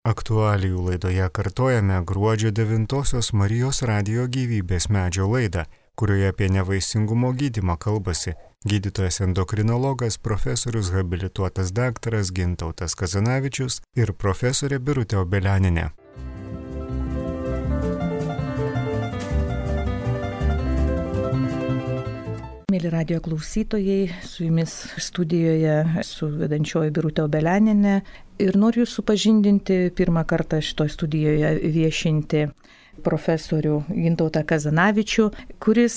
Aktualijų laidoje kartojame gruodžio 9 Marijos radijo gyvybės medžio laidą, kurioje apie nevaisingumo gydymą kalbasi gydytojas endokrinologas, profesorius habilituotas daktaras Gintautas Kazanavičius ir profesorė Birutė Obelianinė. Mėly radijo klausytojai, su jumis studijoje su vedančioji Birutė Obelianinė ir noriu jūs supažindinti pirmą kartą šitoje studijoje viešinti profesorių Gintautą Kazanavičių, kuris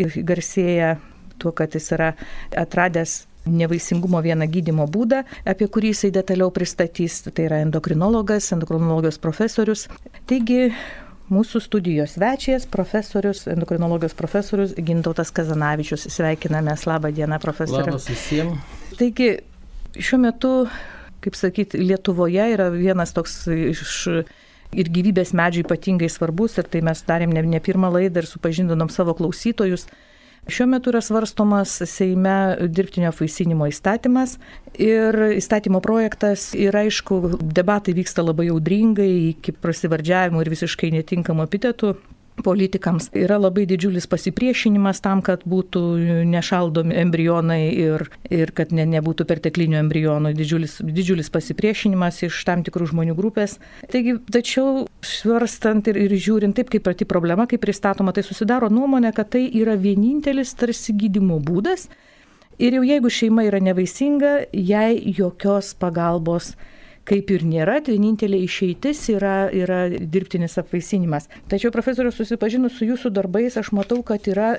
garsėja tuo, kad jis yra atradęs nevaisingumo vieną gydymo būdą, apie kurį jisai detaliau pristatys. Tai yra endokrinologijos profesorius. Taigi, mūsų studijos svečias, endokrinologijos profesorius Gintautas Kazanavičius. Sveikinamės, labą dieną, profesoriu. Labas visiems. Taigi, šiuo metu, kaip sakyti, Lietuvoje yra vienas toks iš ir gyvybės medžių ypatingai svarbus, ir tai mes darėm ne pirmą laidą ir supažindinom savo klausytojus. Šiuo metu yra svarstomas Seime dirbtinio apvaisinimo įstatymas ir įstatymo projektas ir aišku, debatai vyksta labai audringai iki prasivardžiavimų ir visiškai netinkamų epitetų. Politikams yra labai didžiulis pasipriešinimas tam, kad būtų nešaldomi embrionai ir kad nebūtų perteklinių embrionų. Didžiulis pasipriešinimas iš tam tikrų žmonių grupės. Taigi, tačiau svarstant ir žiūrint taip, kaip pati problema, kaip pristatoma, tai susidaro nuomonė, kad tai yra vienintelis tarsi gydymo būdas. Ir jau jeigu šeima yra nevaisinga, jai jokios pagalbos kaip ir nėra, tai vienintelė išeitis yra dirbtinis apvaisinimas. Tačiau, profesorius, susipažinus su jūsų darbais, aš matau, kad yra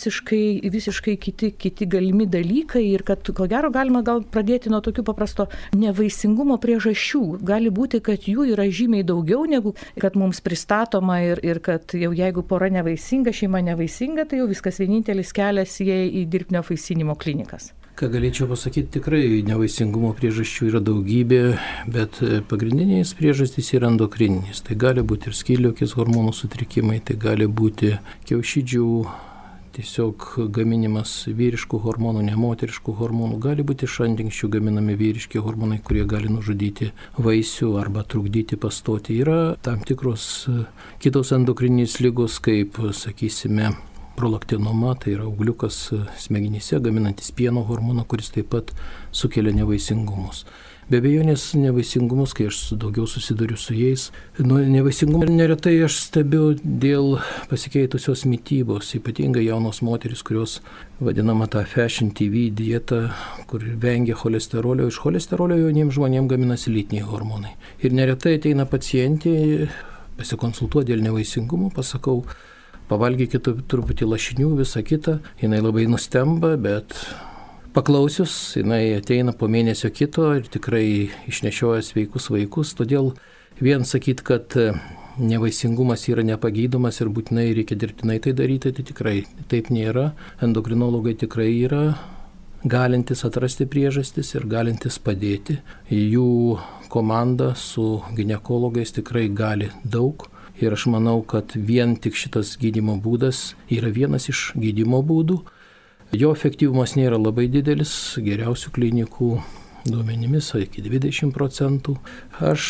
visiškai kiti galimi dalykai ir kad, ko gero, galima pradėti nuo tokių paprasto nevaisingumo priežasčių. Gali būti, kad jų yra žymiai daugiau, negu kad mums pristatoma ir kad jau jeigu pora nevaisinga, šeima nevaisinga, tai jau viskas vienintelis kelias jai į dirbtinio apvaisinimo klinikas. Ką galėčiau pasakyti, tikrai nevaisingumo priežasčių yra daugybė, bet pagrindinės priežastys yra endokrininės. Tai gali būti ir skydliaukės hormonų sutrikimai, tai gali būti kiaušidžių tiesiog gaminimas vyriškų hormonų, nemoteriškų hormonų, gali būti iš antinksčių gaminami vyriški hormonai, kurie gali nužudyti vaisių arba trukdyti pastoti. Yra tam tikros kitos endokrininės ligos, kaip, sakysime, prolaktinoma, tai yra augliukas smegenyse gaminantis pieno hormoną, kuris taip pat sukelia nevaisingumus. Be abejonės nevaisingumus, kai aš daugiau susiduriu su jais, nevaisingumą neretai aš stebiu dėl pasikeitusios mitybos, ypatingai jaunos moteris, kurios vadinama tą Fashion TV dietą, kur vengia cholesterolio. Iš cholesterolio jauniems žmonėms gaminasi lytiniai hormonai. Ir neretai ateina pacientė, pasikonsultuoti dėl nevaisingumo, pasakau, pavalgykite truputį lašinių, visą kitą. Jinai labai nustemba, bet paklausius, jinai ateina po mėnesio kito ir tikrai išnešioja sveikus vaikus. Todėl vien sakyti, kad nevaisingumas yra nepagydomas ir būtinai reikia dirbtinai tai daryti, tai tikrai taip nėra. Endokrinologai tikrai yra galintis atrasti priežastis ir galintis padėti. Jų komanda su ginekologais tikrai gali daug. Ir aš manau, kad vien tik šitas gydymo būdas yra vienas iš gydymo būdų. Jo efektyvumas nėra labai didelis, geriausių klinikų duomenimis iki 20%. Aš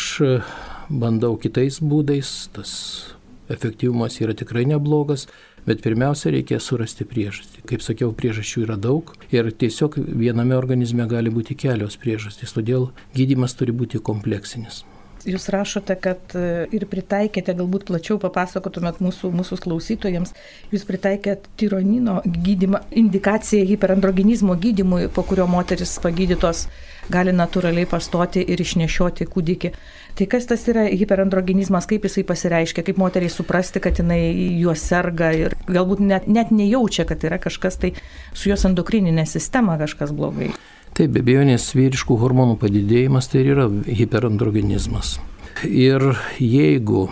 bandau kitais būdais, tas efektyvumas yra tikrai neblogas, bet pirmiausia reikia surasti priežastį. Kaip sakiau, priežasčių yra daug ir tiesiog viename organizme gali būti kelios priežastys, todėl gydymas turi būti kompleksinis. Jūs rašote, kad ir pritaikėte, galbūt plačiau papasakotumėt mūsų klausytojams, jūs pritaikėt tironino gydymą, indikaciją hiperandrogenizmo gydymui, po kurio moteris pagydytos gali natūraliai pastoti ir išnešioti kūdikį. Tai kas tas yra hiperandrogenizmas, kaip jisai pasireiškia, kaip moteriai suprasti, kad jinai juo serga ir galbūt net nejaučia, kad yra kažkas tai su jos endokrininė sistema kažkas blogai. Taip, be abejonės vyriškų hormonų padidėjimas tai yra hiperandrogenizmas. Ir jeigu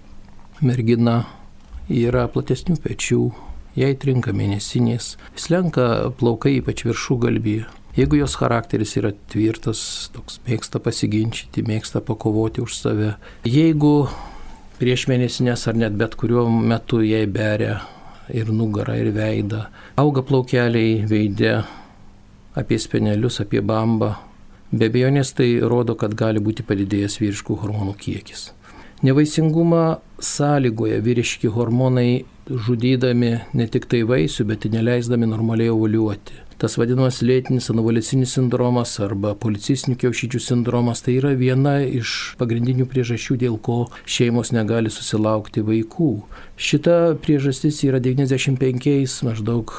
mergina yra platesnių pečių, jai trinka mėnesinės, slenka plaukai ypač viršugalvyje. Jeigu jos charakteris yra tvirtas, toks mėgsta pasiginčyti, mėgsta pakovoti už save. Jeigu prieš mėnesinės ar net bet kuriuo metu jai beria ir nugarą, ir veidą, auga plaukeliai veide, apie spenelius, apie bambą, Be abejonės tai rodo, kad gali būti padidėjęs vyriškų hormonų kiekis. Nevaisingumą sąlygoja vyriški hormonai žudydami ne tik tai vaisių, bet ir neleisdami normaliai ovuliuoti. Tas vadinamas lėtinis anovulicinis sindromas arba policistinių kiaušidžių sindromas tai yra viena iš pagrindinių priežasčių, dėl ko šeimos negali susilaukti vaikų. Šita priežastis yra 95 maždaug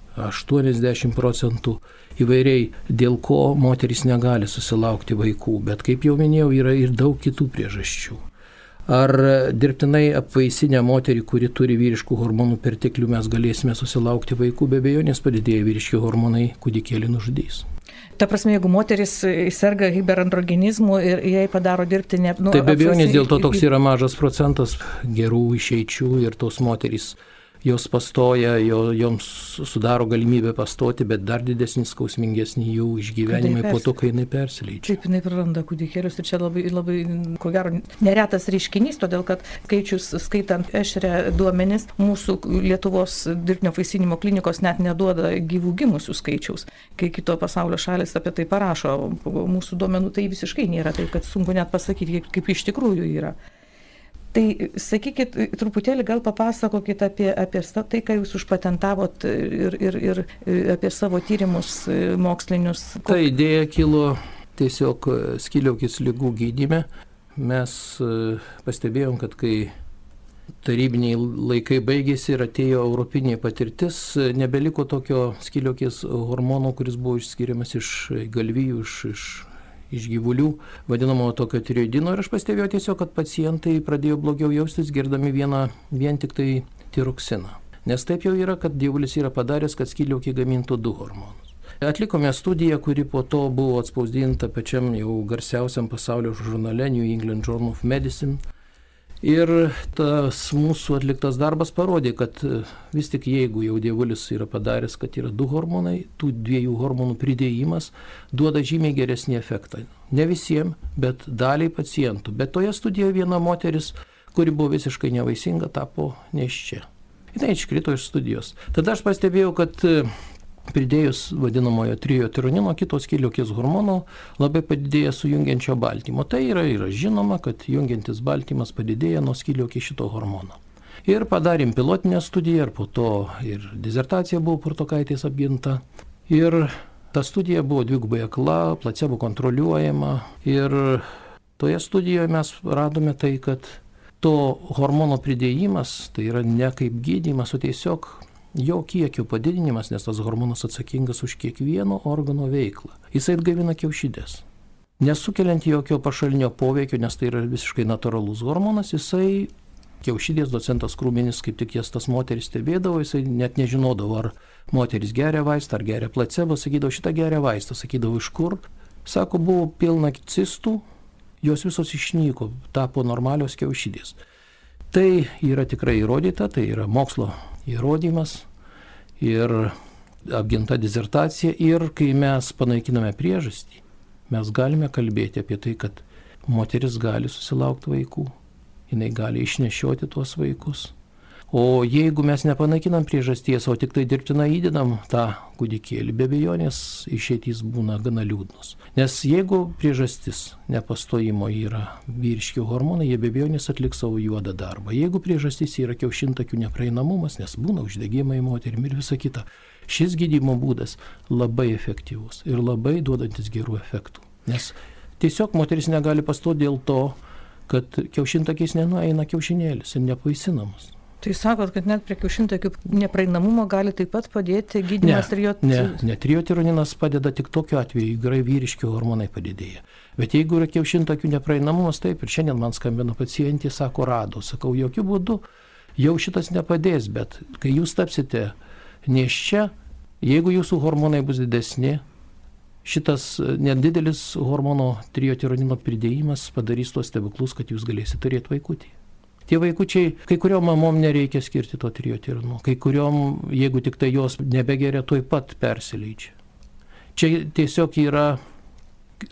80% įvairiai, dėl ko moterys negali susilaukti vaikų, bet kaip jau minėjau, yra ir daug kitų priežasčių. Ar dirbtinai apvaisinę moterį, kuri turi vyriškų hormonų perteklių, mes galėsime susilaukti vaikų, be abejonės padidėję vyriški hormonai kūdikėlį nužudys. Ta prasme, jeigu moteris serga hiperandrogenizmu ir jai padaro dirbtinę... Tai be abejonės dėl to toks yra mažas procentas gerų išeičių ir tos moterys jos pastoja, joms sudaro galimybę pastoti, bet dar didesnį, skausmingesnį jų išgyvenimai po to, kai jinai persileidžia. Taip, jinai praranda kūdikėlius ir čia labai, ko gero, neretas reiškinys, todėl kad skaitant ešrę duomenis, mūsų Lietuvos dirbtinio vaisinimo klinikos net neduoda gyvų gimusių skaičiaus. Kai kito pasaulio šalis apie tai parašo, mūsų duomenų tai visiškai nėra, taip kad sunku net pasakyti, kaip iš tikrųjų yra. Tai sakykit, truputėlį gal papasakokit apie tai, ką jūs užpatentavot ir apie savo tyrimus mokslinius. Ta idėja kilo tiesiog skydliaukės ligų gydyme. Mes pastebėjom, kad kai tarybiniai laikai baigėsi ir atėjo europinė patirtis, nebeliko tokio skydliaukės hormono, kuris buvo išskiriamas iš galvijų, iš gyvulių, vadinamo tokio tiroidino, ir aš pastebėjau tiesiog, kad pacientai pradėjo blogiau jaustis, girdami vien tik tai tiroksiną. Nes taip jau yra, kad dievulis yra padaręs, kad skydliaukė gamintų 2 hormonus. Atlikome studiją, kuri po to buvo atspausdinta pačiam jau garsiausiam pasaulio žurnale New England Journal of Medicine. Ir tas mūsų atliktas darbas parodė, kad vis tik jeigu jau dievulis yra padaręs, kad yra 2 hormonai, tų 2 hormonų pridėjimas duoda žymiai geresnį efektą. Ne visiems, bet daliai pacientų. Bet toje studijoje viena moteris, kuri buvo visiškai nevaisinga, tapo nėščia. Jis iškrito iš studijos. Tada aš pastebėjau, kad pridėjus vadinamojo triotironino, kitos skydliaukės hormonų, labai padidėja sujungiančio baltymo. Tai yra žinoma, kad jungiantis baltymas padidėja nuo skydliaukės šito hormono. Ir padarėm pilotinę studiją, ir po to ir disertacija buvo Portokaitės apginta. Ir ta studija buvo dvigubai akla, placebo kontroliuojama. Ir toje studijoje mes radome tai, kad to hormono pridėjimas, tai yra ne kaip gydymas, o tiesiog jo kiekio padidinimas, nes tas hormonas atsakingas už kiekvieno organo veiklą. Jisai atgaivina kiaušidės. Nesukeliant jokio pašalinio poveikio, nes tai yra visiškai natūralus hormonas, jisai kiaušidės, docentas Krūminis, kaip tik jas tas moteris stebėdavo, jisai net nežinodavo, ar moteris geria vaistą, ar geria placebo, sakydavo, šitą geria vaistą, sakydavo, iš kur. Sako, buvo pilna cistų, jos visos išnyko, tapo normalios kiaušidės. Tai yra tikrai įrodyta, tai yra mokslo įrodymas ir apginta disertacija. Ir kai mes panaikiname priežastį, mes galime kalbėti apie tai, kad moteris gali susilaukti vaikų, jinai gali išnešioti tuos vaikus. O jeigu mes nepanaikinam priežasties, o tik tai dirbtinai įdedam tą kūdikėlį, be abejonės išeitys būna gana liūdnos. Nes jeigu priežastis nepastojimo yra vyriški hormonai, jie be abejonės atliks savo juodą darbą. Jeigu priežastis yra kiaušintakių nepraeinamumas, nes būna uždegimai moterim ir visa kita, šis gydymo būdas labai efektyvus ir labai duodantis gerų efektų. Nes tiesiog moteris negali pastoti dėl to, kad kiaušintakiais nenueina kiaušinėlis ir nepaisinamas. Tai sakot, kad net prie kiaušintakių nepraeinamumo gali taip pat padėti gydymas Ne, triotironinas padeda tik tokiu atveju, jeigu yra vyriški hormonai padidėja. Bet jeigu yra kiaušintakių nepraeinamumas, taip, ir šiandien man skambino pacientė, sako, rado, sakau, jokių būdų, jau šitas nepadės, bet kai jūs tapsite nėščia, jeigu jūsų hormonai bus didesni, šitas nedidelis hormono triotironino pridėjimas padarys tuos stebuklus, kad jūs galėsite turėti vaikutį. Tie vaikučiai, kai kuriuom mamom nereikia skirti to triotironino, kai kuriuom, jeigu tik tai jos nebegeria, tuoj pat persileidžia. Čia tiesiog yra,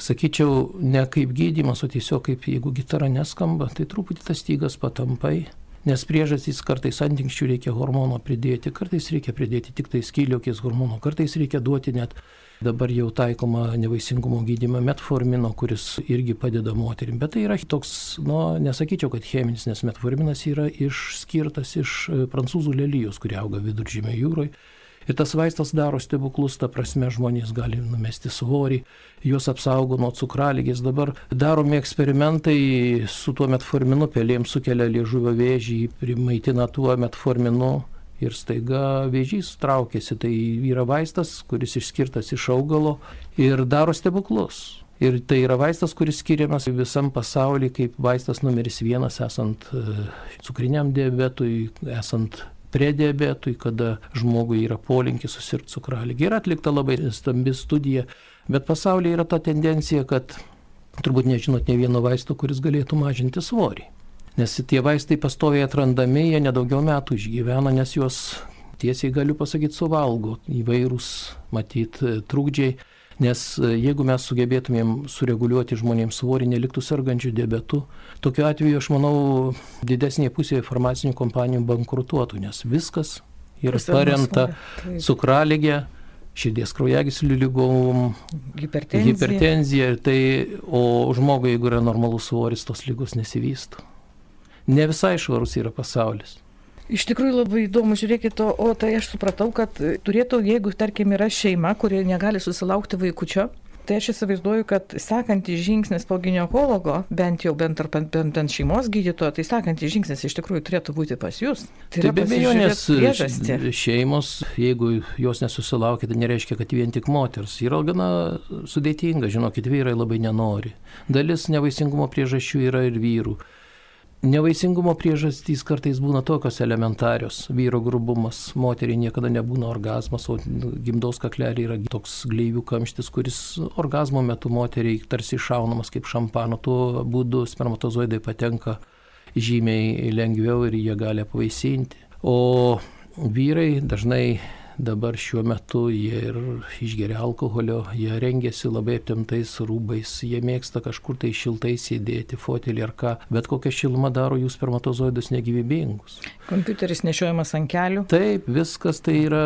sakyčiau, ne kaip gydymas, o tiesiog kaip jeigu gitara neskamba, tai truputį tas stygas patampai Nes priežastys kartais antinksčių reikia hormono pridėti, kartais reikia pridėti tik tai skydliaukės hormono, kartais reikia duoti net dabar jau taikoma nevaisingumo gydymą metformino, kuris irgi padeda moterim. Bet tai yra toks, nesakyčiau, kad cheminis, nes metforminas yra išskirtas iš prancūzų lelijos, kurie auga Viduržemio jūroje. Ir tas vaistas daro stebuklus, ta prasme žmonės gali numesti svorį, juos apsaugo nuo cukraligės. Dabar daromi eksperimentai su tuo metforminu, pelėms sukelia liežuvio vėžį, primaitina tuo metforminu ir staiga vėžys traukiasi. Tai yra vaistas, kuris išskirtas iš augalo ir daro stebuklus. Ir tai yra vaistas, kuris skiriamas visam pasaulyje kaip vaistas numeris 1, esant cukriniam diabetui, esant prediabetui, kada žmogui yra polinkis susirgti cukraligę. Yra atlikta labai stambi studija, bet pasaulyje yra ta tendencija, kad turbūt nežinot ne vieno vaisto, kuris galėtų mažinti svorį. Nes tie vaistai pastoviai atrandami, jie nedaugiau metų išgyvena, nes juos tiesiai galiu pasakyti suvalgo įvairūs, matyt, trukdžiai. Nes jeigu mes sugebėtumėm sureguliuoti žmonėms svorį, neliktų sergančių diabetų, tokiu atveju, aš manau, didesnė pusė farmacinių kompanijų bankrutuotų, nes viskas yra paremta cukraligė, širdies kraujagyslių ligom, hipertenzija. O žmogui, jeigu yra normalus svoris, tos ligos nesivysto. Ne visai švarus yra pasaulis. Iš tikrųjų labai įdomu, žiūrėkit, o tai aš supratau, kad turėtų, jeigu, tarkim, yra šeima, kuri negali susilaukti vaikučio, tai aš įsivaizduoju, kad sekantis žingsnis po ginekologo, bent šeimos gydytojo, tai sekantis žingsnis iš tikrųjų turėtų būti pas jūs. Tai be abejonės šeimos, jeigu jos nesusilaukia, tai nereiškia, kad vien tik moters. Yra gana sudėtinga, žinokit, vyrai labai nenori. Dalis nevaisingumo priežasčių yra ir vyrų. Nevaisingumo priežastys kartais būna tokios elementarios. Vyro grubumas, moteriai niekada nebūna orgazmas, o gimdos kaklelė yra toks gleivių kamštis, kuris orgazmo metu moteriai tarsi iššaunamas kaip šampano. Tuo būdu spermatozoidai patenka žymiai lengviau ir jie gali apvaisinti. O vyrai dažnai dabar šiuo metu jie ir išgeria alkoholio, jie rengiasi labai aptemptais rūbais, jie mėgsta kažkur tai šiltai sėdėti, fotelį ar ką, bet kokia šiluma daro jų spermatozoidus negyvybingus. Kompiuteris nešiojamas ant kelių. Taip, viskas tai yra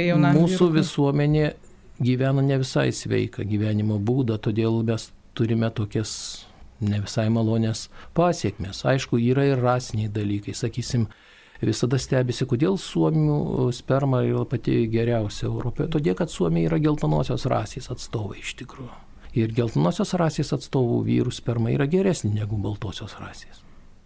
mūsų visuomenė gyvena ne visai sveiką gyvenimo būdą, todėl mes turime tokias ne visai malonės pasiekmes. Aišku, yra ir rasiniai dalykai, sakysim, visada stebisi, kodėl suomių sperma yra pati geriausia Europoje. Todėl, kad Suomija yra geltonosios rasės atstovai iš tikrųjų. Ir geltonosios rasės atstovų vyrų sperma yra geresnė negu baltosios rasės.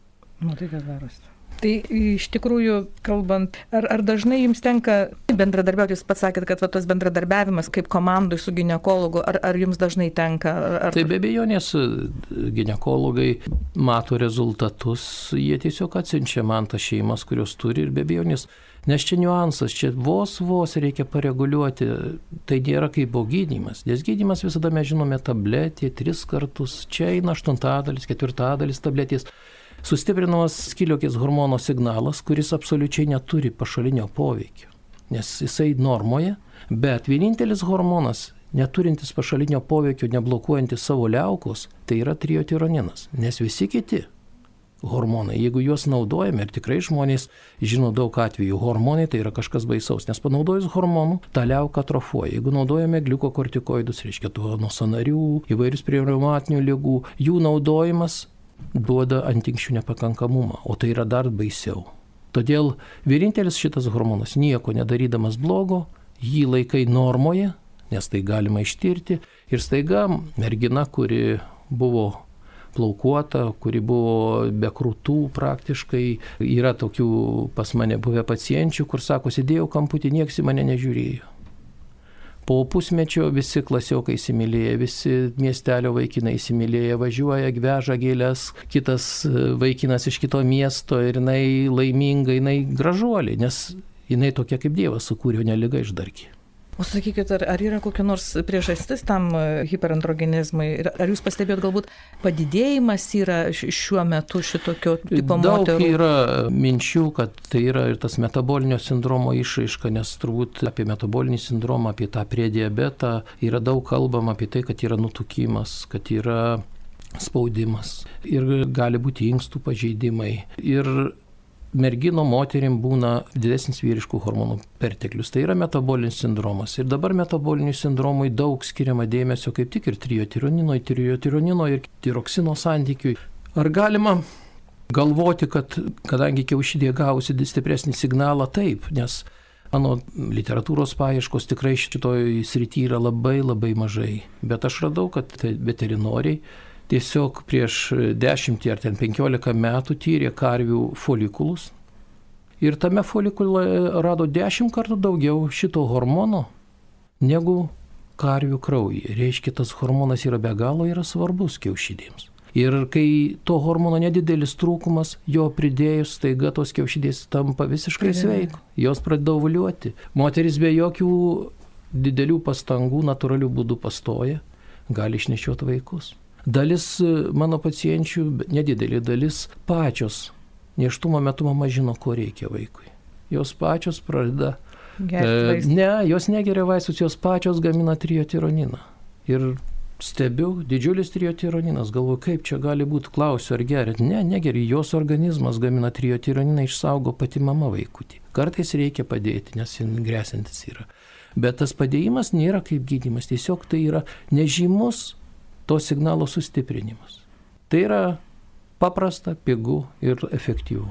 Tai kas darosi? Tai iš tikrųjų, kalbant, ar dažnai jums tenka bendradarbiauti, jūs pats sakėt, kad tas bendradarbiavimas kaip komandai su ginekologu, ar jums dažnai tenka? Tai be abejonės ginekologai mato rezultatus, jie tiesiog atsiunčia man tas šeimas, kurios turi ir be abejonės. Nes čia niuansas, čia vos reikia pareguliuoti, tai nėra kaip gydymas. Nes gydymas visada mes žinome tabletė, 3 kartus, čia eina 1/8, 1/4 tabletės. Sustiprinamas skydliaukės hormono signalas, kuris absoliučiai neturi pašalinio poveikio, nes jisai normoje, bet vienintelis hormonas, neturintis pašalinio poveikio, neblokuojantis savo liaukos, tai yra triotironinas, nes visi kiti hormonai, jeigu juos naudojame, ir tikrai žmonės žino daug atvejų, hormonai tai yra kažkas baisaus, nes panaudojus hormonų, ta liauka atrofuoja. Jeigu naudojame gliukokortikoidus, reiškia tuo nuo sąnarių, įvairius prie reumatinių ligų, jų naudojimas duoda antinksčių nepakankamumą, o tai yra dar baisiau. Todėl vienintelis šitas hormonas, nieko nedarydamas blogo, jį laikai normoje, nes tai galima ištirti, ir staiga mergina, kuri buvo plaukuota, kuri buvo be krūtų praktiškai, yra tokių pas mane buvę pacienčių, kur sako, sėdėjau kamputį, nieks į mane nežiūrėjo. Po pusmečio visi klasiokai įsimylėję, visi miestelio vaikinai įsimylėję, važiuoja, veža gėles, kitas vaikinas iš kito miesto ir jinai laiminga, jinai gražuolė, nes jinai tokia kaip Dievas sukūrė, ne liga išdarkė. O sakykit, ar yra kokia nors priežastis tam hiperandrogenizmui? Ar jūs pastebėjot, galbūt padidėjimas yra šiuo metu šitokio tipo moterų? Daug yra minčių, kad tai yra ir tas metabolinio sindromo išraiška, nes turbūt apie metabolinį sindromą, apie tą prediabetą yra daug kalbama apie tai, kad yra nutukimas, kad yra spaudimas ir gali būti inkstų pažeidimai. Ir mergino moterim būna didesnis vyriškų hormonų perteklius. Tai yra metabolinis sindromas. Ir dabar metaboliniui sindromui daug skiriama dėmesio kaip tik ir triotironino ir tiroksino santykiui. Ar galima galvoti, kad kadangi kiaušidė gavusi stipresnį signalą, taip, nes mano literatūros paieškos tikrai šitoj srity yra labai mažai. Bet aš radau, kad veterinoriai tiesiog prieš 10 ar 15 metų tyrė karvių folikulus ir tame folikule rado 10 kartų daugiau šito hormono negu karvių kraujyje. Reiškia, tas hormonas yra be galo svarbus kiaušidėms. Ir kai to hormono nedidelis trūkumas, jo pridėjus, staiga tos kiaušidės tampa visiškai sveiko. Jos pradeda ovuliuoti. Moteris be jokių didelių pastangų, natūralių būdų pastoja, gali išnešioti vaikus. Dalis mano pacienčių, nedidelė dalis, pačios nėštumo metu mama žino, ko reikia vaikui. Jos pačios pradeda... jos negeria vaistus, jos pačios gamina triotironiną. Ir stebiu, didžiulis triotironinas, galvoju, kaip čia gali būti, klausiu, ar geria. Negeri, jos organizmas gamina triotironiną, išsaugo pati mama vaikutį. Kartais reikia padėti, nes jis grėsintis yra. Bet tas padėjimas nėra kaip gydymas, tiesiog tai yra nežymus to signalo sustiprinimas. Tai yra paprasta, pigu ir efektyvu.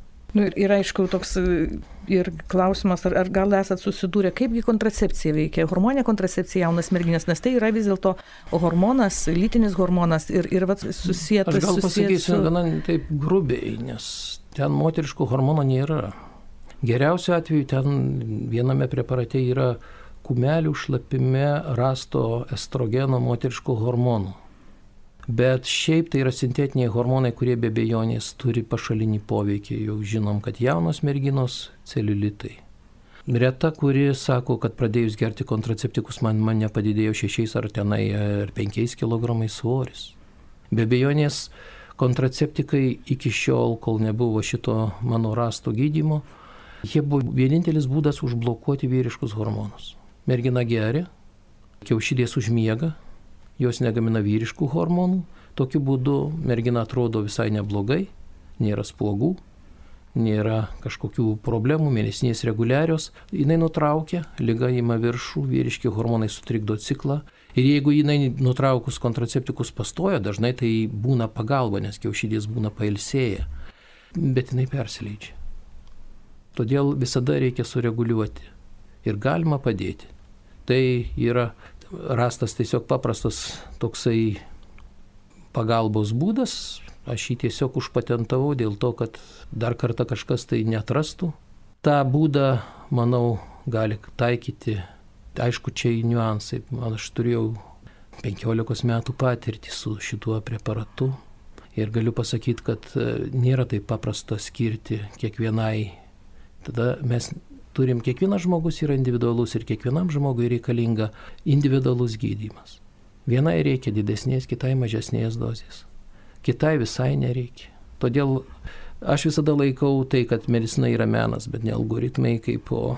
Ir aišku, toks ir klausimas, ar gal esat susidūrę, kaipgi kontracepcija veikia, hormoninė kontracepcija jaunas merginas, nes tai yra vis dėlto hormonas, lytinis hormonas ir susijęs. Aš gal pasakysiu gana taip grubiai, nes ten moteriško hormono nėra. Geriausiu atveju ten viename preparate yra kumelių šlapime rasto estrogeno moteriško hormonų. Bet šiaip tai yra sintetiniai hormonai, kurie be abejonės turi pašalinį poveikį. Jau žinom, kad jaunos merginos celiulitai. Reta, kuri sako, kad pradėjus gerti kontraceptikus man nepadidėjo 6 ar 5 kg svoris. Be abejonės kontraceptikai iki šiol, kol nebuvo šito mano rasto gydymo, jie buvo vienintelis būdas užblokuoti vyriškus hormonus. Mergina geria, kiaušidės užmiega, jos negamina vyriškų hormonų, tokiu būdu mergina atrodo visai neblogai, nėra spuogų, nėra kažkokių problemų, mėnesinės reguliarios, jinai nutraukia, liga ima viršų, vyriški hormonai sutrikdo ciklą ir jeigu jinai nutraukus kontraceptikus pastoja, dažnai tai būna pagalba, nes kiaušidės būna pailsėję, bet jinai persileidžia. Todėl visada reikia sureguliuoti ir galima padėti. Tai yra rastas tiesiog paprastas toksai pagalbos būdas, aš jį tiesiog užpatentavau dėl to, kad dar kartą kažkas tai neatrastų. Ta būdą, manau, gali taikyti, aišku, čia į niuansai. Aš turėjau 15 metų patirtį su šituo preparatu ir galiu pasakyti, kad nėra taip paprasta skirti kiekvienai. Tada mes turim, kiekvienas žmogus yra individualus ir kiekvienam žmogui reikalinga individualus gydymas. Vienai reikia didesnės, kitai mažesnės dozės. Kitai visai nereikia. Todėl aš visada laikau tai, kad medicina yra menas, bet ne algoritmai kaip po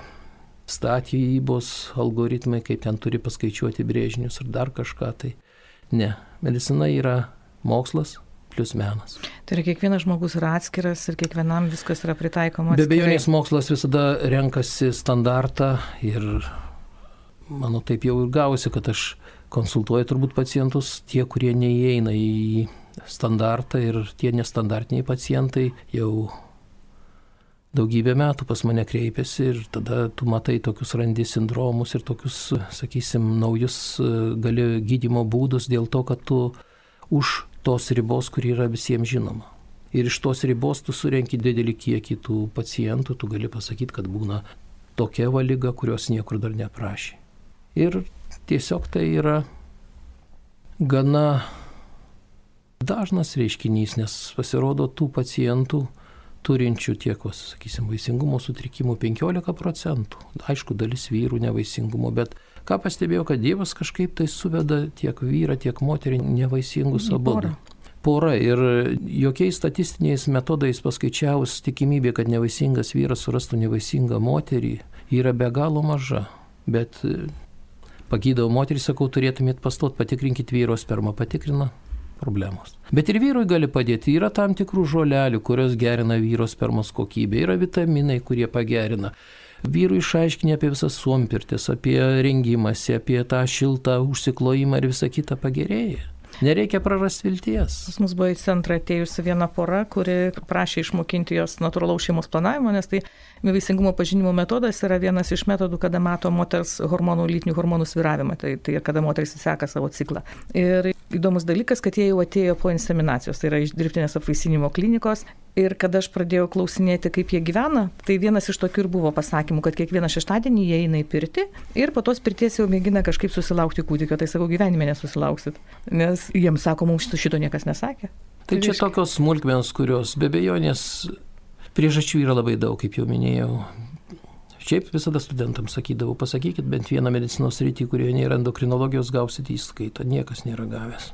statybos algoritmai, kaip ten turi paskaičiuoti brėžinius ar dar kažką. Tai ne, medicina yra mokslas plus menas. Tai yra kiekvienas žmogus yra atskiras ir kiekvienam viskas yra pritaikoma atskirai. Be abejonės mokslas visada renkasi standartą ir mano taip jau ir gausi, kad aš konsultuoju turbūt pacientus, tie, kurie neįeina į standartą ir tie nestandartiniai pacientai jau daugybę metų pas mane kreipiasi ir tada tu matai tokius randi sindromus ir tokius, sakysim, naujus gali gydymo būdus dėl to, kad tu už tos ribos, kuri yra visiems žinoma. Ir iš tos ribos tu surenki didelį kiekį tų pacientų, tu gali pasakyti, kad būna tokia va liga, kurios niekur dar neprašė. Ir tiesiog tai yra gana dažnas reiškinys, nes pasirodo tų pacientų turinčių tiek, sakysim, vaisingumo sutrikimų 15%. Aišku, dalis vyrų nevaisingumo, bet ką pastebėjau, kad Dievas kažkaip tai suveda tiek vyrą, tiek moterį nevaisingus abudu. Pora. Ir jokiais statistiniais metodais paskaičiavus tikimybė, kad nevaisingas vyras surastų nevaisingą moterį, yra be galo maža. Bet pagydau moterį, sakau, turėtumėt pastot, patikrinkit vyro spermą, patikrina. problemos. Bet ir vyrui gali padėti. Yra tam tikrų žolelių, kurios gerina vyro spermos kokybę. Yra vitaminai, kurie pagerina. Vyrui išaiškinė apie visas suompirtis, apie rengimąsi, apie tą šiltą užsiklojimą ir visą kitą pagerėja. Nereikia prarasti vilties. Pas mus buvo į centrą atėjusi viena pora, kuri prašė išmokinti jos natūralaus šeimos planavimo, nes tai vaisingumo pažinimo metodas yra vienas iš metodų, kada mato moters hormonų, lytinių hormonų svyravimą, tai kada moteris seka savo ciklą. Ir įdomus dalykas, kad jie jau atėjo po inseminacijos, tai yra iš dirbtinės apvaisinimo klinikos. Ir kada aš pradėjau klausinėti, kaip jie gyvena, tai vienas iš tokių ir buvo pasakymų, kad kiekvieną šeštadienį jie eina į pirtį ir po tos pirties jau mėgina kažkaip susilaukti kūdikio. Tai sakau, gyvenime nesusilauksit, nes jiems sako, mums šito niekas nesakė. Tai čia tokios smulkmenos, kurios be abejonės priežasčių yra labai daug, kaip jau minėjau. Šiaip visada studentams sakydavau, pasakykit bent vieną medicinos sritį, kurioje nėra endokrinologijos, gausite įskaitą. Niekas nėra gavęs.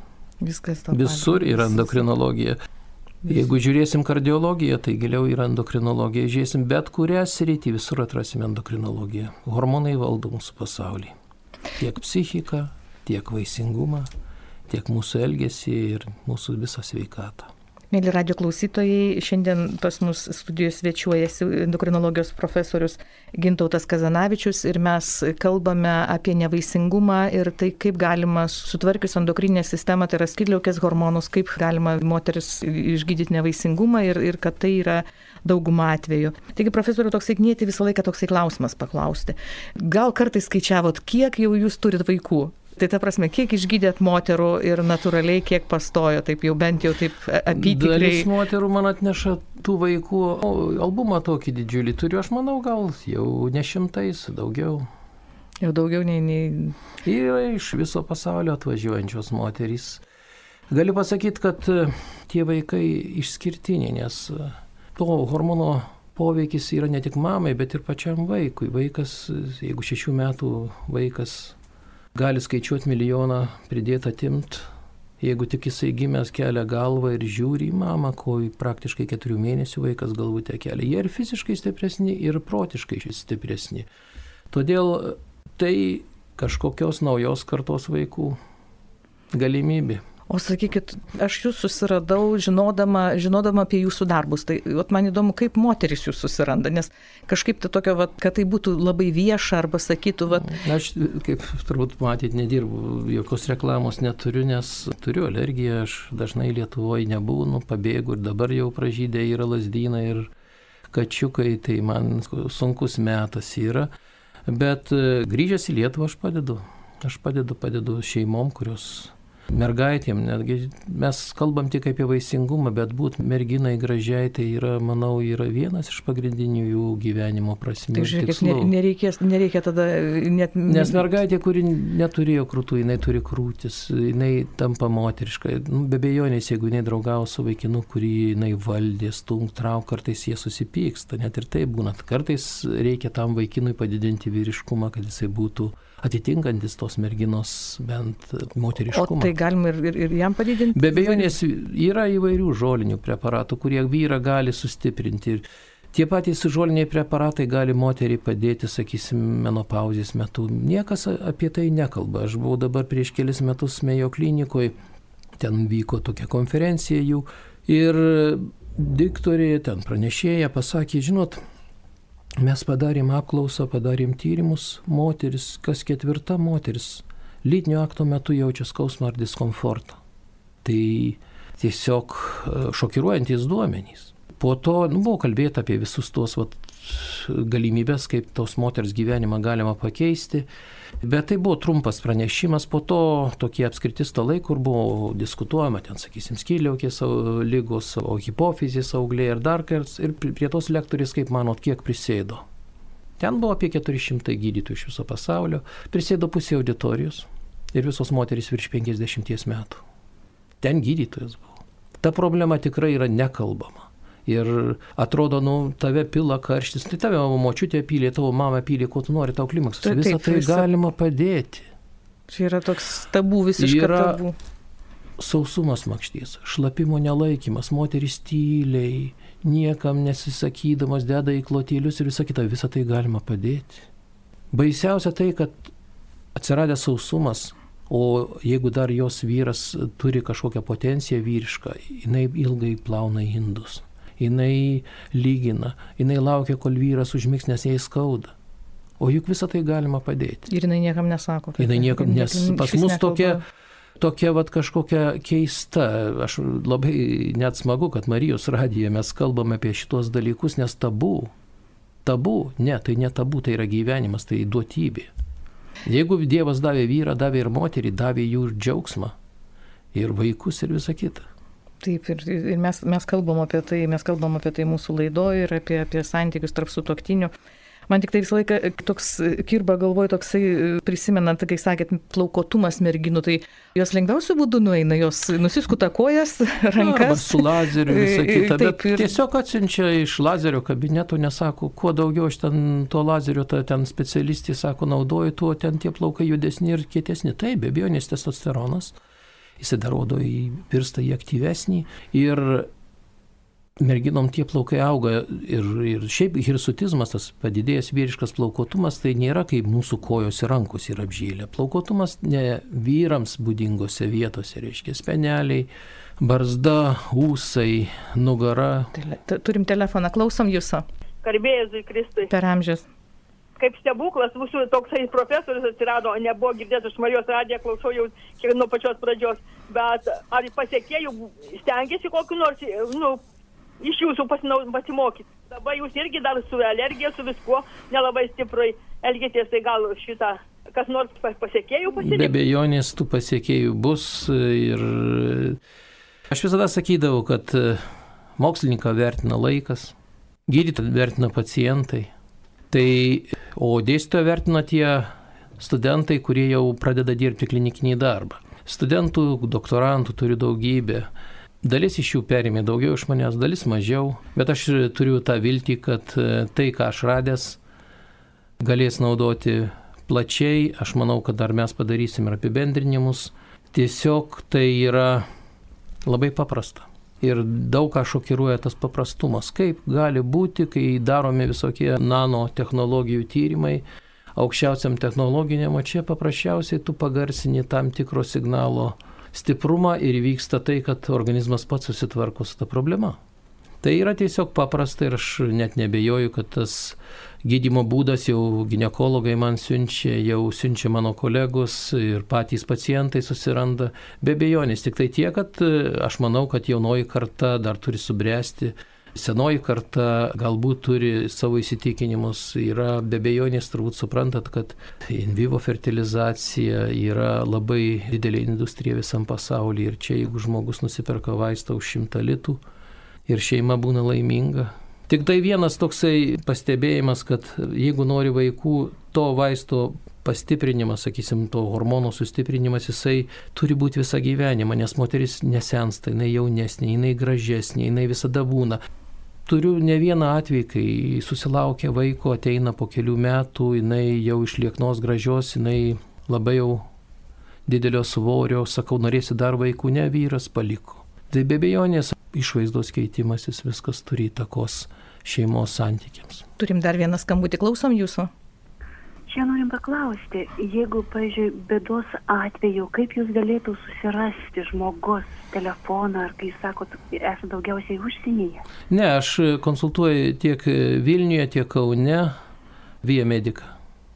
Visur yra endokrinologija. Jeigu žiūrėsim kardiologiją, tai giliau yra endokrinologija. Žiūrėsim bet kurią sritį, visur atrasim endokrinologiją. Hormonai valdo mūsų pasaulį. Tiek psichiką, tiek vaisingumą, tiek mūsų elgesį ir mūsų visą sveikatą. Mėly radio klausytojai, šiandien pas mus studijoje svečiuojasi endokrinologijos profesorius Gintautas Kazanavičius ir mes kalbame apie nevaisingumą ir tai, kaip galima sutvarkius endokrininę sistemą, tai yra skydliaukės hormonus, kaip galima moteris išgydyti nevaisingumą ir kad tai yra dauguma atveju. Taigi, profesoriu, toksai knieti visą laiką toksai klausimas paklausti. Gal kartais skaičiavot, kiek jau jūs turit vaikų? Tai ta prasme, kiek išgydėt moterų ir natūraliai kiek pastojo, taip jau bent jau taip apytikriai. Dalis moterų man atneša tų vaikų, albumą tokį didžiulį turiu, aš manau, gal jau ne šimtais, daugiau. Jau daugiau nei... Yra iš viso pasaulio atvažiuojančios moterys. Galiu pasakyti, kad tie vaikai išskirtiniai, nes to hormono poveikis yra ne tik mamai, bet ir pačiam vaikui. Vaikas, jeigu 6 metų vaikas gali skaičiuoti milijoną, pridėti atimt, jeigu tik jisai gimęs kelia galvą ir žiūri į mamą, ko praktiškai 4 mėnesių vaikas galvutę kelia. Jie ir fiziškai stipresni, ir protiškai stipresni. Todėl tai kažkokios naujos kartos vaikų galimybė. O sakykit, aš jūs susiradau žinodama apie jūsų darbus. Tai man įdomu, kaip moteris jūs susiranda, nes kažkaip tai tokio, kad tai būtų labai vieša arba sakytų... Aš, kaip turbūt matyt, nedirbu, jokios reklamos neturiu, nes turiu alergiją, aš dažnai Lietuvoje nebūnu, pabėgu ir dabar jau pražydė yra lazdynai ir kačiukai, tai man sunkus metas yra. Bet grįžęs į Lietuvą aš padedu šeimom, kurios... Mergaitėm, netgi mes kalbam tik apie vaisingumą, bet būt merginai gražiai, tai yra, manau, yra vienas iš pagrindinių jų gyvenimo prasmių. Tai žiūrėkit, nereikia tada net... Nes mergaitė, kuri neturėjo krūtų, jinai turi krūtis, jinai tampa moteriška. Be abejonės, jeigu jinai draugavo su vaikinu, kurį jinai valdė, trauk, kartais jie susipyksta, net ir tai būna. Kartais reikia tam vaikinui padidinti vyriškumą, kad jisai būtų atitinkantis tos merginos bent moteriškumą. O tai galima ir jam padidinti? Be abejonės yra įvairių žolinių preparatų, kurie vyrą gali sustiprinti. Ir tie patys žoliniai preparatai gali moteriai padėti, sakysim, menopauzės metu. Niekas apie tai nekalba. Aš buvau dabar prieš kelis metus Mejo klinikoje, ten vyko tokia konferencija jų ir diktorė, ten pranešėja pasakė, žinot, mes padarėm apklausą, padarėm tyrimus, moteris, kas 4 moteris lytinio akto metu jaučia skausmą ar diskomfortą. Tai tiesiog šokiruojantis duomenys. Po to buvo kalbėta apie visus tos galimybės, kaip tos moters gyvenimą galima pakeisti. Bet tai buvo trumpas pranešimas, po to tokie apskriti stalai, kur buvo diskutuojama, ten, sakysim, skydliaukės ligos, o hipofizės augliai ir dar karts. Ir prie tos lektorės, kaip manot, kiek prisėdo. Ten buvo apie 400 gydytojų iš viso pasaulio, prisėdo pusė auditorijos ir visos moterys virš 50 metų. Ten gydytojas buvo. Ta problema tikrai yra nekalbama. Ir atrodo, tave pila karštis, tai tave močiutė pylė, tavo mama pylė, ko tu nori, tau klimaksas. Visą tai galima padėti. Čia yra toks tabų, visiškai tabų. Sausumas makšties, šlapimo nelaikymas, moteris tyliai, niekam nesisakydamas, deda į klotėlius ir visą kitą, visą tai galima padėti. Baisiausia tai, kad atsiradęs sausumas O jeigu dar jos vyras turi kažkokią potenciją vyrišką, jinai ilgai plauna indus. Jinai lygina, jinai laukia, kol vyras užmigs, nes jai skauda. O juk visą tai galima padėti. Ir jinai niekam nesako. Jinai niekam, nes pas mus tokia vat kažkokia keista. Aš labai net smagu, kad Marijos radijoje mes kalbame apie šitos dalykus, nes tabu, ne, tai ne tabu, tai yra gyvenimas, tai duotybė. Jeigu Dievas davė vyrą, davė ir moterį, davė jų ir džiaugsmą, ir vaikus, ir visą kitą. Taip, ir mes kalbam apie tai mūsų laidoje ir apie santykius tarp sutuoktinių. Man tik tai visą laiką toks kirba galvoj, toksai prisimenant, kai sakėt, plaukotumas merginų, tai jos lengviausių būdų nueina, jos nusiskuta kojas, rankas. Su lazeriu visą kitą, bet tiesiog atsiunčia iš lazerio kabineto, nesako, kuo daugiau aš ten to lazerio, ten specialistė sako, naudoju, tuo ten tie plaukai judesni ir kietesni. Taip, be abejo, nes testosteronas, jis darodo į pirstą į aktyvesnį ir merginom tie plaukai auga ir šiaip hirsutizmas, tas padidėjęs vyriškas plaukotumas, tai nėra kaip mūsų kojos ir rankos yra apžėlę. Plaukotumas ne vyrams būdingose vietose, reiškia speneliai, barzda, ūsai, nugara. Turim telefoną, klausom jūsų. Garbėjai Kristui. Per amžius. Kaip stebuklas, mūsų toksai profesorius atsirado, nebuvo girdėtas iš Marijos radiją, klausau jau kiek nuo pačios pradžios, bet ar pasiekėjų stengiasi kokiu nors, iš jūsų pasimokyti. Dabar jūs irgi dar su alergija, su viskuo nelabai stipriai elgėtės, tai gal šitą, kas nors pasiekėjų pasirinks? Be abejonės tų pasiekėjų bus ir aš visada sakydavau, kad mokslininką vertina laikas, gydytoją vertina pacientai, o dėstytoją vertina tie studentai, kurie jau pradeda dirbti klinikinį darbą. Studentų, doktorantų turiu daugybę. Dalis iš jų perėmė daugiau iš manęs, dalis mažiau, bet aš turiu tą viltį, kad tai, ką aš radęs, galės naudoti plačiai. Aš manau, kad dar mes padarysim ir apibendrinimus. Tiesiog tai yra labai paprasta. Ir daug ką šokiruoja tas paprastumas. Kaip gali būti, kai daromi visokie nanotechnologijų tyrimai, aukščiausiam technologiniam, o čia paprasčiausiai tu pagarsini tam tikro signalo stiprumą ir vyksta tai, kad organizmas pats susitvarko su ta problema. Tai yra tiesiog paprasta ir aš net nebejoju, kad tas gydymo būdas jau ginekologai man siunčia mano kolegos ir patys pacientai susiranda. Be abejonės, tik tai tiek, kad aš manau, kad jaunoji karta dar turi subręsti. Senoji karta galbūt turi savo įsitikinimus, yra be abejonės, turbūt suprantat, kad in vivo fertilizacija yra labai didelė industrija visam pasaulyje ir čia jeigu žmogus nusiperka vaistą už 100 litų ir šeima būna laiminga. Tik tai vienas toksai pastebėjimas, kad jeigu nori vaikų, to vaisto pastiprinimas, sakysim, to hormono sustiprinimas, jisai turi būti visą gyvenimą, nes moteris nesensta, jinai jaunesnė, jinai gražesnė, jinai visada būna. Turiu ne vieną atvejį, kai susilaukia vaiko, ateina po kelių metų, jinai jau iš lieknos gražios, jinai labai jau didelio svorio, sakau, norėsi dar vaikų, ne, vyras paliko. Tai be abejonės išvaizdos keitimasis viskas turi įtakos šeimos santykiams. Turim dar vieną skambutį, klausom jūsų. Čia norim paklausti, jeigu, pavyzdžiui, bėdos atveju, kaip jūs galėtų susirasti žmogus telefoną, ar kai sakot, esate daugiausiai užsienyje? Ne, aš konsultuoju tiek Vilniuje, tiek Kaune, Via Medica.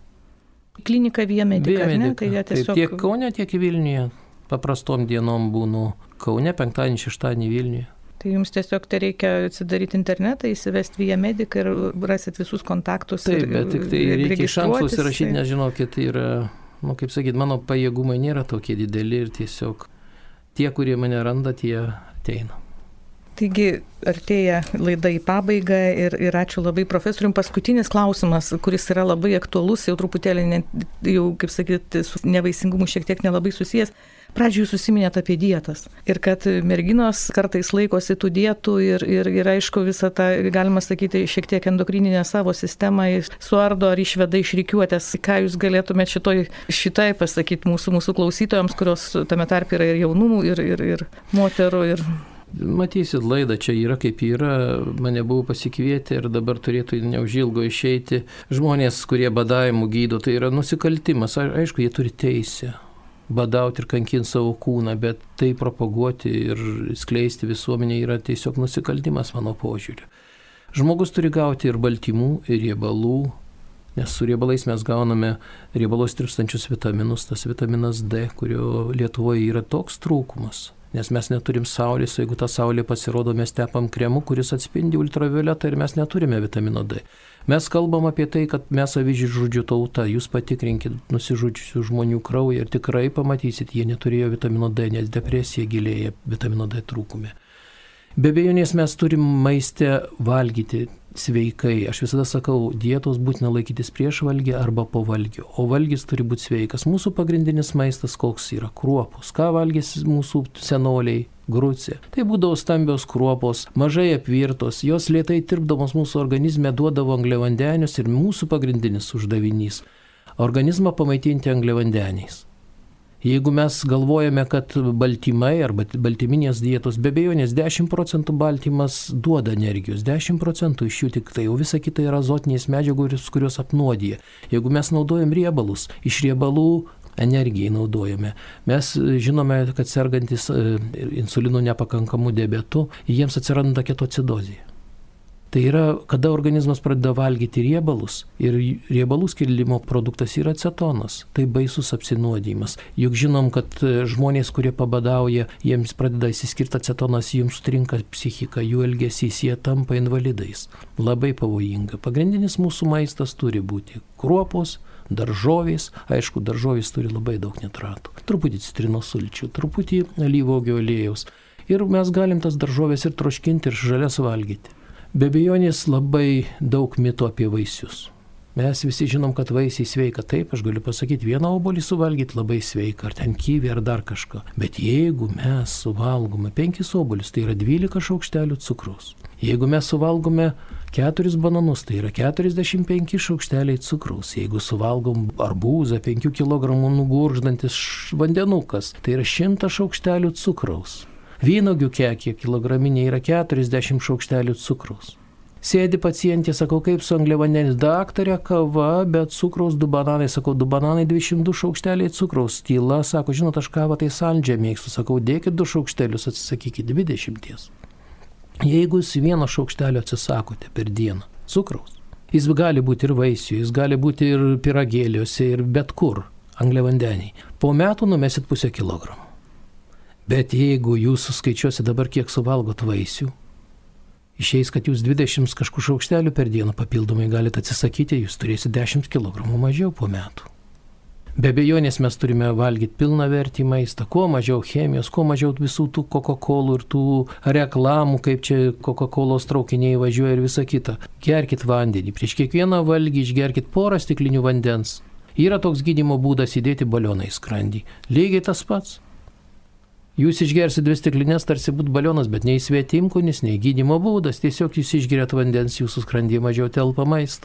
Klinika Via Medica, ne? Tai tiesiog... Tiek Kaune, tiek Vilniuje. Paprastom dienom būnu Kaune, penktadienį, šeštadienį Vilniuje. Tai jums tiesiog tai reikia atsidaryti internetą, įsivesti Via Medica ir rasit visus kontaktus. Taip, bet tik tai reikia iš anksto užsirašyti, nes žinokit, tai yra, kaip sakyti, mano pajėgumai nėra tokie dideli ir tiesiog tie, kurie mane randa, tie ateina. Taigi artėja laida į pabaigą ir ačiū labai profesorium. Paskutinis klausimas, kuris yra labai aktualus, jau truputėlį, jau, kaip sakyti, su nevaisingumu šiek tiek nelabai susijęs. Pradžioj jūs užsiminėt apie dietas ir kad merginos kartais laikosi tų dietų ir aišku visą tą, galima sakyti, šiek tiek endokrininę savo sistemą suardo ar išveda iš rikiuotės. Ką jūs galėtumėt šitai pasakyti mūsų klausytojams, kurios tame tarp yra ir jaunų, ir moterų. Matysit, laida čia yra kaip yra, mane buvo pasikvietę ir dabar turėtų neužilgo išeiti. Žmonės, kurie badavimų gydo, tai yra nusikaltimas, aišku, jie turi teisę. badauti ir kankinti savo kūną, bet tai propaguoti ir skleisti visuomenė yra tiesiog nusikaltimas mano požiūriu. Žmogus turi gauti ir baltymų, ir riebalų, nes su riebalais mes gauname riebalos tirpstančius vitaminus, tas vitaminas D, kurio Lietuvoje yra toks trūkumas. Nes mes neturim saulės, o jeigu ta saulė pasirodo, mes tepam kremu, kuris atspindi ultravioletą ir mes neturime vitamino D. Mes kalbam apie tai, kad mes avižudžių tauta, jūs patikrinkit nusižudžiusių žmonių kraują ir tikrai pamatysit, jie neturėjo vitamino D, nes depresija gilėja vitamino D trūkume. Be abejonės mes turim maiste valgyti sveikai. Aš visada sakau, dietos būtina laikytis prieš valgį arba po valgio, o valgys turi būti sveikas. Mūsų pagrindinis maistas koks yra? Kruopos. Ką valgys mūsų senoliai? Grucė. Tai būdavo stambios kruopos, mažai apvirtos, jos lėtai tirpdamos mūsų organizme duodavo angliavandenius ir mūsų pagrindinis uždavinys – organizmą pamaitinti angliavandeniais. Jeigu mes galvojame, kad baltymai arba baltyminės dietos, be abejonės 10% baltymas duoda energijos, 10% iš jų tik tai, o visa kita yra azotinės medžiagos, kurios apnuodija. Jeigu mes naudojam riebalus, iš riebalų energijai naudojame. Mes žinome, kad sergantis insulino nepakankamu diabetu, jiems atsiranda ketoacidozė. Tai yra, kada organizmas pradeda valgyti riebalus ir riebalų skilimo produktas yra acetonas. Tai baisus apsinuodijimas. Juk žinom, kad žmonės, kurie pabadauja, jiems pradeda įsiskirti acetonas, jiems sutrinka psichika, jų elgesys, jie tampa invalidais. Labai pavojinga. Pagrindinis mūsų maistas turi būti kruopos, daržovės. Aišku, daržovės turi labai daug nitratų. Truputį citrinos sulčių, truputį alyvuogių aliejaus. Ir mes galim tas daržovės ir troškinti, ir žalias valgyti. Be abejonės labai daug mitų apie vaisius. Mes visi žinom, kad vaisiai sveika. Taip, aš galiu pasakyti, vieną obuolį suvalgyti labai sveika, ar ten kyvį, ar dar kažką. Bet jeigu mes suvalgome 5 obuolius, tai yra 12 šaukštelių cukraus. Jeigu mes suvalgome 4 bananus, tai yra 45 šaukšteliai cukraus. Jeigu suvalgom arbūzą 5 kg nugurždantis vandenukas, tai yra 100 šaukštelių cukraus. Vynogių kekė kilograminė yra 40 šaukštelių cukraus. Sėdi pacientė, sakau, kaip su angliavandenis, daktarė, kava, bet cukraus 2 bananai, sakau, 2 bananai 202 šaukšteliai cukraus. Tyla, sako, žinot, aš kavą tai saldžią mėgstu, sakau, dėkit 2 šaukštelius, atsisakykit 20. Jeigu jūs 1 šaukštelio atsisakote per dieną cukraus, jis gali būti ir vaisių, jis gali būti ir pyragėliuose, ir bet kur angliavandeniai. Po metų numesit 0,5 kilogramo. Bet jeigu jūs suskaičiuosit dabar, kiek suvalgot vaisių, išeis, kad jūs 20 kažkur šaukštelių per dieną papildomai galite atsisakyti, jūs turėsite 10 kg mažiau po metų. Be abejonės mes turime valgyti pilną vertį maistą, kuo mažiau chemijos, kuo mažiau visų tų Coca-Colų ir tų reklamų, kaip čia Coca-Colos traukiniai važiuoja ir visa kita. Gerkit vandenį, prieš kiekvieną valgį išgerkit porą stiklinių vandens. Yra toks gydymo būdas įdėti balioną į skrandį. Lygiai tas pats. Jūs išgersite 2 stiklinės, tarsi būtų balionas, bet nei svetimkūnis, nei gydymo būdas. Tiesiog jūs išgeriat vandens, jūsų skrandyje mažiau telpa maisto.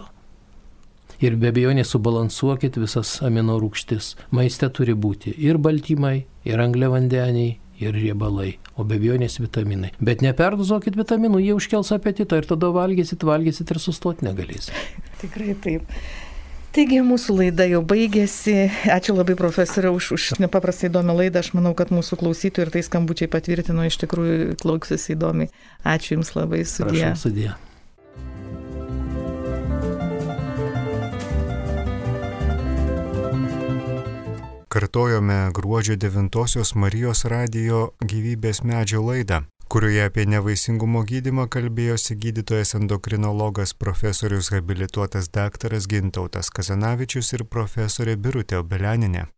Ir be abejonės subalansuokit visas amino rūgštis. Maiste turi būti ir baltymai, ir angliavandeniai, ir riebalai, o be abejonės vitaminai. Bet neperdozuokit vitaminų, jie užkels apetitą ir tada valgysit ir sustoti negalėsit. Tikrai taip. Taigi mūsų laida jau baigėsi. Ačiū labai profesorė už nepaprastai įdomią laidą. Aš manau, kad mūsų klausytojai ir tai skambučiai patvirtino, iš tikrųjų klausėsi įdomiai. Ačiū Jums labai, sudie. Prašau, sudie. Kartojome gruodžio 9 Marijos radijo gyvybės medžio laidą, kurioje apie nevaisingumo gydymą kalbėjosi gydytojas endokrinologas profesorius habilituotas daktaras Gintautas Kazanavičius ir profesorė Birutė Obelianinė.